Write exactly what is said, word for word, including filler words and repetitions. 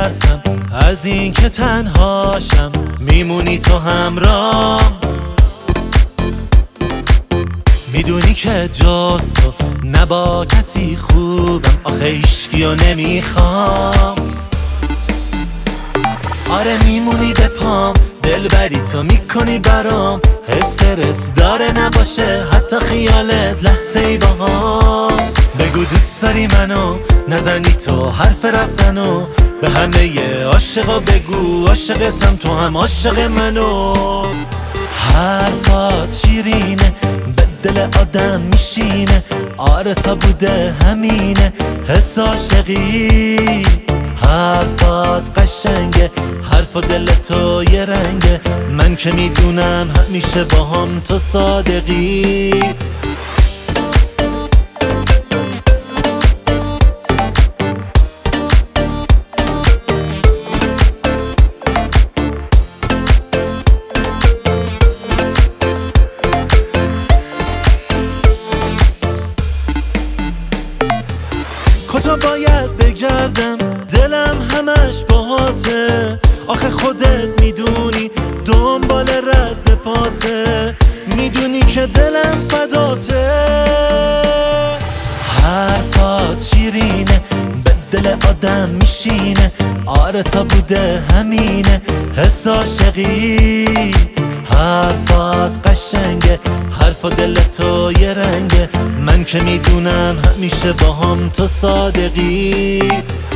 میترسم از این که تنهاشم، میمونی تو همرام. میدونی که جز تو نه با کسی خوبم، آخه هیچکیو نمیخوام. آره میمونی به پام، دلبری تو میکنی برام، استرس داره نباشه حتی خیالت لحظه ای باهام. بگو دوست داری منو، نزنی تو حرف رفتنو، به همه عاشقا بگو عاشقتم تو هم عاشق منو. حرفات شیرینه به دل آدم میشینه، آره تا بوده همینه حس عاشقی. حرفات قشنگه، حرف و دل تو یه رنگه، من که میدونم همیشه با هم تو صادقی. کجا باید بگردم دلم همش باهاته، آخه خودت میدونی دنبال رد پاته، میدونی که دلم فداته. حرفات شیرینه به دل آدم میشینه، آره تا بوده همینه حس عاشقی. حرفات قشنگه، حرف و دل تو یه رنگه، من که میدونم همیشه با هم تو صادقی.